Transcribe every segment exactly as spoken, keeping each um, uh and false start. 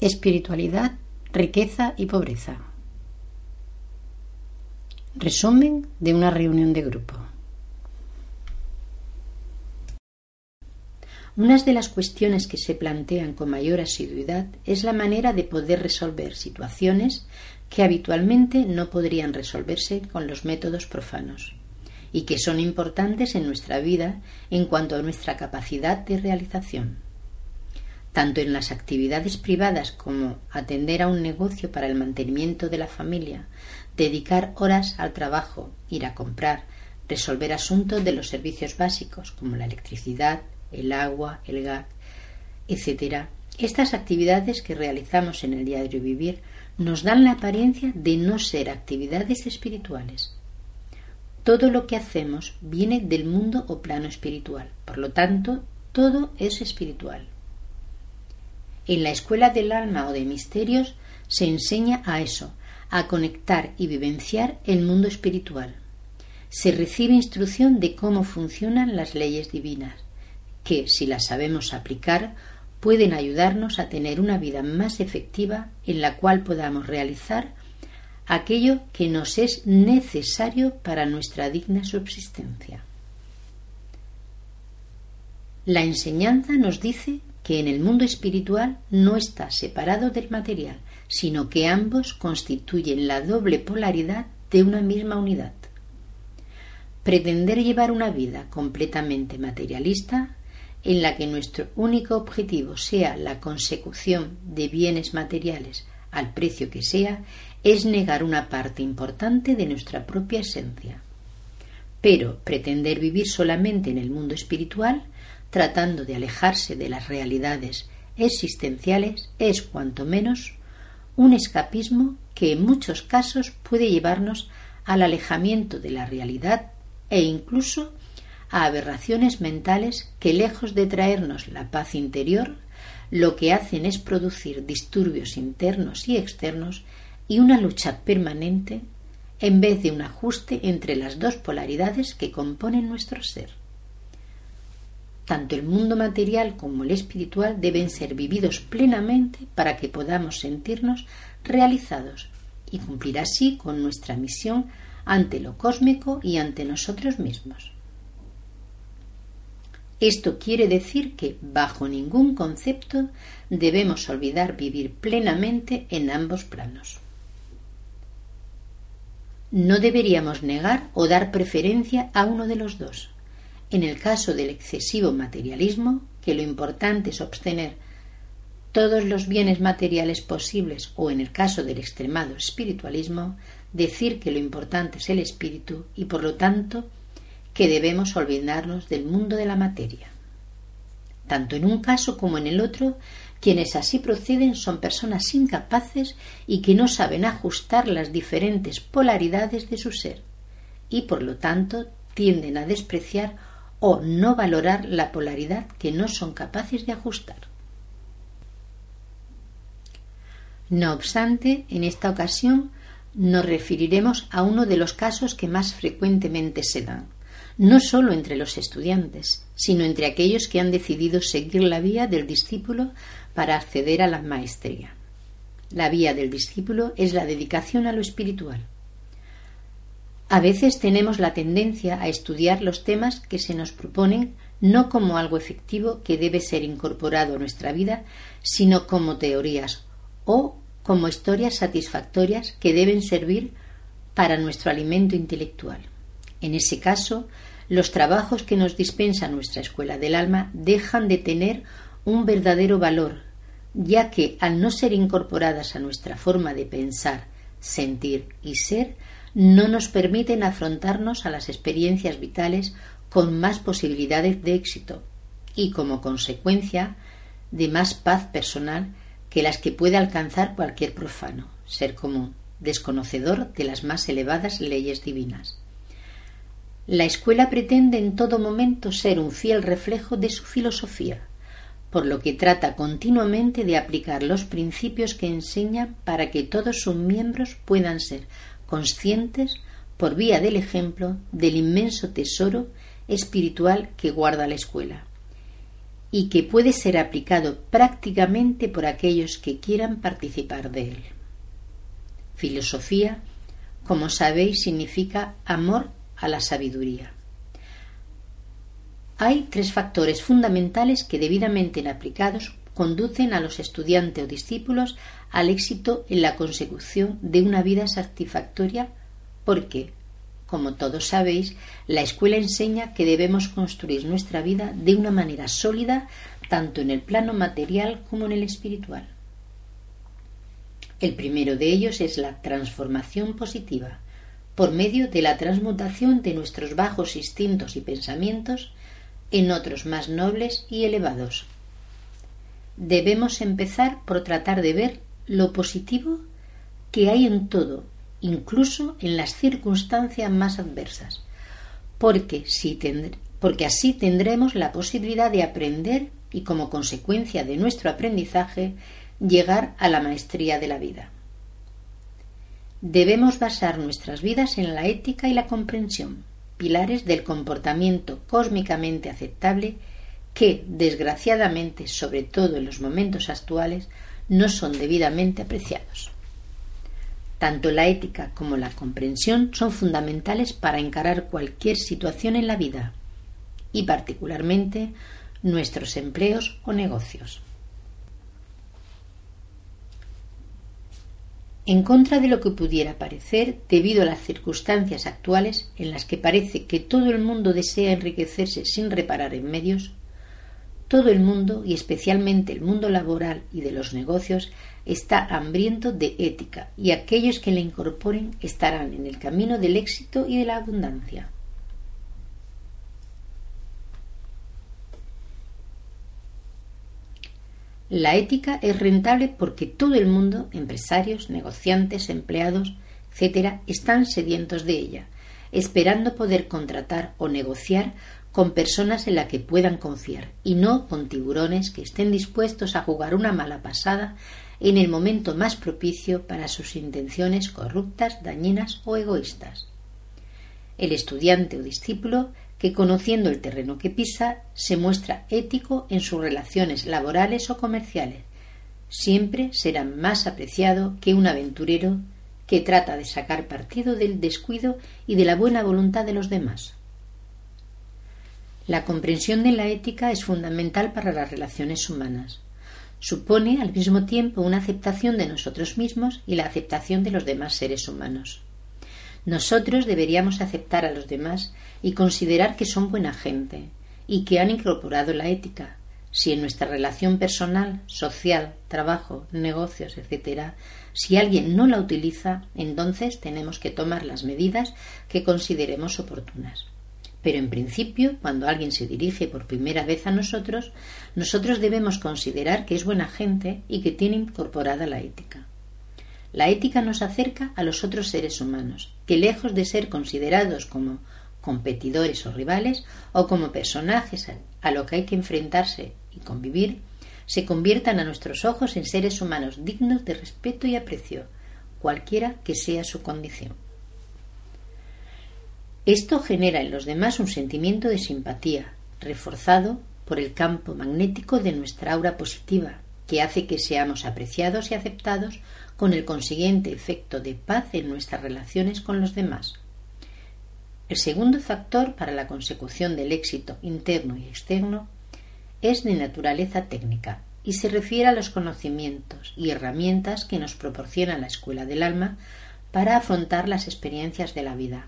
Espiritualidad, riqueza y pobreza. Resumen de una reunión de grupo. Una de las cuestiones que se plantean con mayor asiduidad es la manera de poder resolver situaciones que habitualmente no podrían resolverse con los métodos profanos y que son importantes en nuestra vida en cuanto a nuestra capacidad de realización. Tanto en las actividades privadas como atender a un negocio para el mantenimiento de la familia, dedicar horas al trabajo, ir a comprar, resolver asuntos de los servicios básicos como la electricidad, el agua, el gas, etcétera. Estas actividades que realizamos en el diario vivir nos dan la apariencia de no ser actividades espirituales. Todo lo que hacemos viene del mundo o plano espiritual, por lo tanto, todo es espiritual. En la escuela del alma o de misterios se enseña a eso, a conectar y vivenciar el mundo espiritual. Se recibe instrucción de cómo funcionan las leyes divinas, que, si las sabemos aplicar, pueden ayudarnos a tener una vida más efectiva en la cual podamos realizar aquello que nos es necesario para nuestra digna subsistencia. La enseñanza nos dice que en el mundo espiritual no está separado del material, sino que ambos constituyen la doble polaridad de una misma unidad. Pretender llevar una vida completamente materialista, en la que nuestro único objetivo sea la consecución de bienes materiales al precio que sea, es negar una parte importante de nuestra propia esencia. Pero pretender vivir solamente en el mundo espiritual, tratando de alejarse de las realidades existenciales, es cuanto menos un escapismo que en muchos casos puede llevarnos al alejamiento de la realidad e incluso a aberraciones mentales que, lejos de traernos la paz interior, lo que hacen es producir disturbios internos y externos y una lucha permanente en vez de un ajuste entre las dos polaridades que componen nuestro ser. Tanto el mundo material como el espiritual deben ser vividos plenamente para que podamos sentirnos realizados y cumplir así con nuestra misión ante lo cósmico y ante nosotros mismos. Esto quiere decir que, bajo ningún concepto, debemos olvidar vivir plenamente en ambos planos. No deberíamos negar o dar preferencia a uno de los dos. En el caso del excesivo materialismo, que lo importante es obtener todos los bienes materiales posibles, o en el caso del extremado espiritualismo, decir que lo importante es el espíritu y, por lo tanto, que debemos olvidarnos del mundo de la materia. Tanto en un caso como en el otro, quienes así proceden son personas incapaces y que no saben ajustar las diferentes polaridades de su ser y, por lo tanto, tienden a despreciar o no valorar la polaridad que no son capaces de ajustar. No obstante, en esta ocasión nos referiremos a uno de los casos que más frecuentemente se dan, no solo entre los estudiantes, sino entre aquellos que han decidido seguir la vía del discípulo para acceder a la maestría. La vía del discípulo es la dedicación a lo espiritual. A veces tenemos la tendencia a estudiar los temas que se nos proponen no como algo efectivo que debe ser incorporado a nuestra vida, sino como teorías o como historias satisfactorias que deben servir para nuestro alimento intelectual. En ese caso, los trabajos que nos dispensa nuestra escuela del alma dejan de tener un verdadero valor, ya que al no ser incorporadas a nuestra forma de pensar, sentir y ser, no nos permiten afrontarnos a las experiencias vitales con más posibilidades de éxito y, como consecuencia, de más paz personal que las que puede alcanzar cualquier profano, ser común, desconocedor de las más elevadas leyes divinas. La escuela pretende en todo momento ser un fiel reflejo de su filosofía, por lo que trata continuamente de aplicar los principios que enseña para que todos sus miembros puedan ser conscientes, por vía del ejemplo, del inmenso tesoro espiritual que guarda la escuela, y que puede ser aplicado prácticamente por aquellos que quieran participar de él. Filosofía, como sabéis, significa amor a la sabiduría. Hay tres factores fundamentales que, debidamente aplicados, conducen a los estudiantes o discípulos al éxito en la consecución de una vida satisfactoria, porque, como todos sabéis, la escuela enseña que debemos construir nuestra vida de una manera sólida, tanto en el plano material como en el espiritual. El primero de ellos es la transformación positiva, por medio de la transmutación de nuestros bajos instintos y pensamientos en otros más nobles y elevados. Debemos empezar por tratar de ver lo positivo que hay en todo, incluso en las circunstancias más adversas, porque, si tendr- porque así tendremos la posibilidad de aprender y, como consecuencia de nuestro aprendizaje, llegar a la maestría de la vida. Debemos basar nuestras vidas en la ética y la comprensión, pilares del comportamiento cósmicamente aceptable que, desgraciadamente, sobre todo en los momentos actuales, no son debidamente apreciados. Tanto la ética como la comprensión son fundamentales para encarar cualquier situación en la vida, y particularmente nuestros empleos o negocios. En contra de lo que pudiera parecer, debido a las circunstancias actuales en las que parece que todo el mundo desea enriquecerse sin reparar en medios, todo el mundo, y especialmente el mundo laboral y de los negocios, está hambriento de ética, y aquellos que la incorporen estarán en el camino del éxito y de la abundancia. La ética es rentable porque todo el mundo, empresarios, negociantes, empleados, etcétera, están sedientos de ella, esperando poder contratar o negociar con personas en las que puedan confiar, y no con tiburones que estén dispuestos a jugar una mala pasada en el momento más propicio para sus intenciones corruptas, dañinas o egoístas. El estudiante o discípulo que, conociendo el terreno que pisa, se muestra ético en sus relaciones laborales o comerciales, siempre será más apreciado que un aventurero que trata de sacar partido del descuido y de la buena voluntad de los demás. La comprensión de la ética es fundamental para las relaciones humanas. Supone al mismo tiempo una aceptación de nosotros mismos y la aceptación de los demás seres humanos. Nosotros deberíamos aceptar a los demás y considerar que son buena gente y que han incorporado la ética. Si en nuestra relación personal, social, trabajo, negocios, etcétera, si alguien no la utiliza, entonces tenemos que tomar las medidas que consideremos oportunas. Pero en principio, cuando alguien se dirige por primera vez a nosotros, nosotros debemos considerar que es buena gente y que tiene incorporada la ética. La ética nos acerca a los otros seres humanos, que lejos de ser considerados como competidores o rivales o como personajes a lo que hay que enfrentarse y convivir, se conviertan a nuestros ojos en seres humanos dignos de respeto y aprecio, cualquiera que sea su condición. Esto genera en los demás un sentimiento de simpatía, reforzado por el campo magnético de nuestra aura positiva, que hace que seamos apreciados y aceptados, con el consiguiente efecto de paz en nuestras relaciones con los demás. El segundo factor para la consecución del éxito interno y externo es de naturaleza técnica y se refiere a los conocimientos y herramientas que nos proporciona la escuela del alma para afrontar las experiencias de la vida.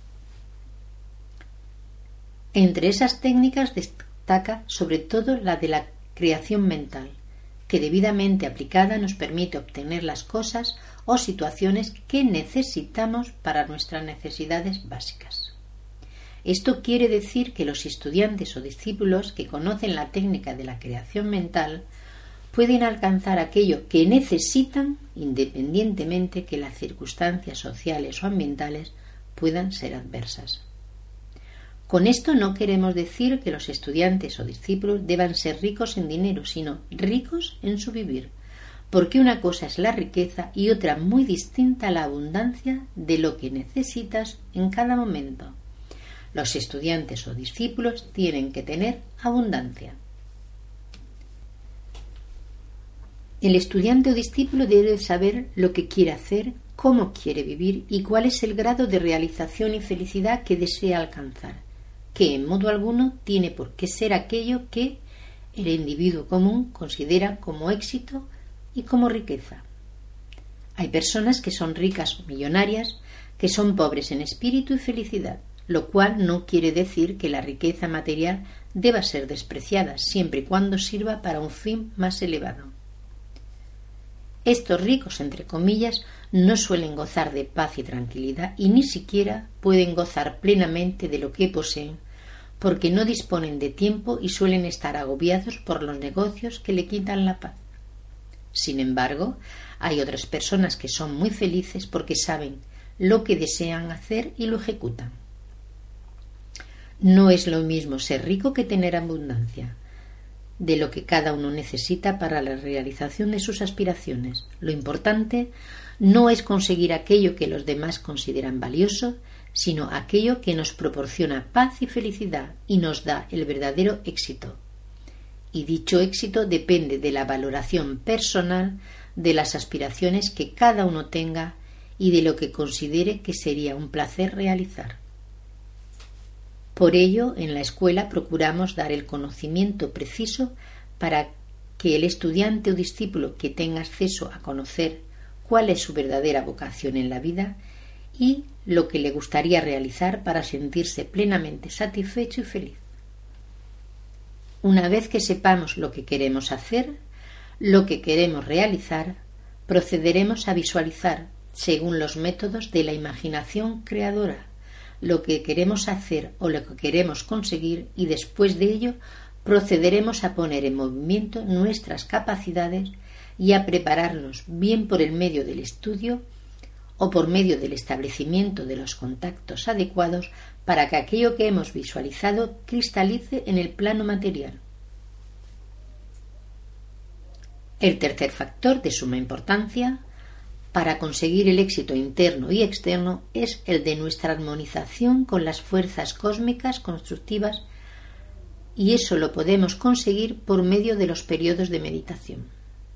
Entre esas técnicas destaca sobre todo la de la creación mental, que debidamente aplicada nos permite obtener las cosas o situaciones que necesitamos para nuestras necesidades básicas. Esto quiere decir que los estudiantes o discípulos que conocen la técnica de la creación mental pueden alcanzar aquello que necesitan independientemente que las circunstancias sociales o ambientales puedan ser adversas. Con esto no queremos decir que los estudiantes o discípulos deban ser ricos en dinero, sino ricos en su vivir, porque una cosa es la riqueza y otra muy distinta la abundancia de lo que necesitas en cada momento. Los estudiantes o discípulos tienen que tener abundancia. El estudiante o discípulo debe saber lo que quiere hacer, cómo quiere vivir y cuál es el grado de realización y felicidad que desea alcanzar, que en modo alguno tiene por qué ser aquello que el individuo común considera como éxito y como riqueza. Hay personas que son ricas o millonarias, que son pobres en espíritu y felicidad, lo cual no quiere decir que la riqueza material deba ser despreciada, siempre y cuando sirva para un fin más elevado. Estos ricos, entre comillas, no suelen gozar de paz y tranquilidad y ni siquiera pueden gozar plenamente de lo que poseen, porque no disponen de tiempo y suelen estar agobiados por los negocios que le quitan la paz. Sin embargo, hay otras personas que son muy felices porque saben lo que desean hacer y lo ejecutan. No es lo mismo ser rico que tener abundancia de lo que cada uno necesita para la realización de sus aspiraciones. Lo importante no es conseguir aquello que los demás consideran valioso, sino aquello que nos proporciona paz y felicidad y nos da el verdadero éxito. Y dicho éxito depende de la valoración personal de las aspiraciones que cada uno tenga y de lo que considere que sería un placer realizar. Por ello, en la escuela procuramos dar el conocimiento preciso para que el estudiante o discípulo que tenga acceso a conocer cuál es su verdadera vocación en la vida y lo que le gustaría realizar para sentirse plenamente satisfecho y feliz. Una vez que sepamos lo que queremos hacer, lo que queremos realizar, procederemos a visualizar, según los métodos de la imaginación creadora, lo que queremos hacer o lo que queremos conseguir y después de ello procederemos a poner en movimiento nuestras capacidades y a prepararnos bien por el medio del estudio o por medio del establecimiento de los contactos adecuados para que aquello que hemos visualizado cristalice en el plano material. El tercer factor de suma importancia para conseguir el éxito interno y externo es el de nuestra armonización con las fuerzas cósmicas constructivas, y eso lo podemos conseguir por medio de los periodos de meditación.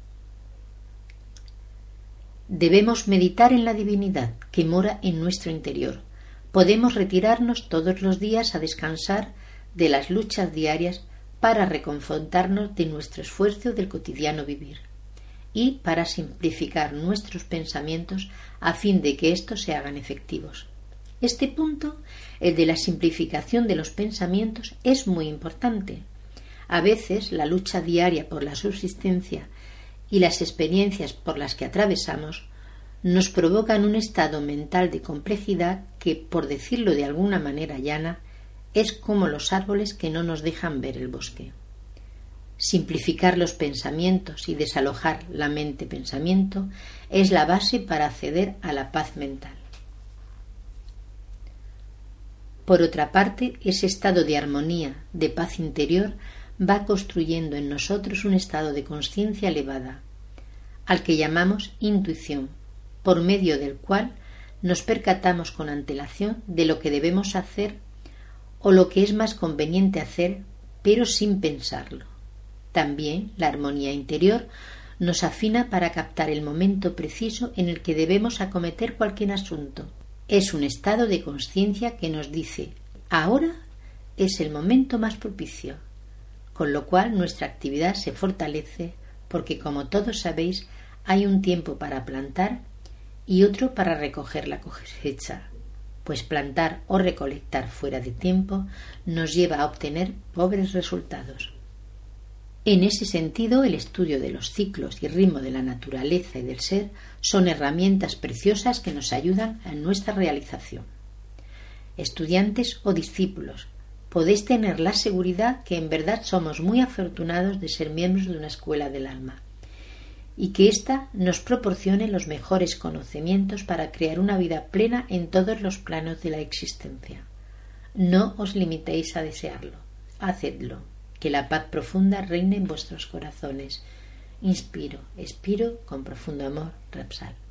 Debemos meditar en la divinidad que mora en nuestro interior. Podemos retirarnos todos los días a descansar de las luchas diarias para reconfortarnos de nuestro esfuerzo del cotidiano vivir y para simplificar nuestros pensamientos a fin de que éstos se hagan efectivos. Este punto, el de la simplificación de los pensamientos, es muy importante. A veces la lucha diaria por la subsistencia y las experiencias por las que atravesamos nos provocan un estado mental de complejidad que, por decirlo de alguna manera llana, es como los árboles que no nos dejan ver el bosque. Simplificar los pensamientos y desalojar la mente-pensamiento es la base para acceder a la paz mental. Por otra parte, ese estado de armonía, de paz interior, va construyendo en nosotros un estado de conciencia elevada, al que llamamos intuición, por medio del cual nos percatamos con antelación de lo que debemos hacer o lo que es más conveniente hacer, pero sin pensarlo. También la armonía interior nos afina para captar el momento preciso en el que debemos acometer cualquier asunto. Es un estado de conciencia que nos dice: ahora es el momento más propicio, con lo cual nuestra actividad se fortalece porque, como todos sabéis, hay un tiempo para plantar y otro para recoger la cosecha, pues plantar o recolectar fuera de tiempo nos lleva a obtener pobres resultados. En ese sentido, el estudio de los ciclos y ritmo de la naturaleza y del ser son herramientas preciosas que nos ayudan en nuestra realización. Estudiantes o discípulos, podéis tener la seguridad que en verdad somos muy afortunados de ser miembros de una escuela del alma y que ésta nos proporcione los mejores conocimientos para crear una vida plena en todos los planos de la existencia. No os limitéis a desearlo, hacedlo. Que la paz profunda reine en vuestros corazones. Inspiro, expiro con profundo amor, Repsal.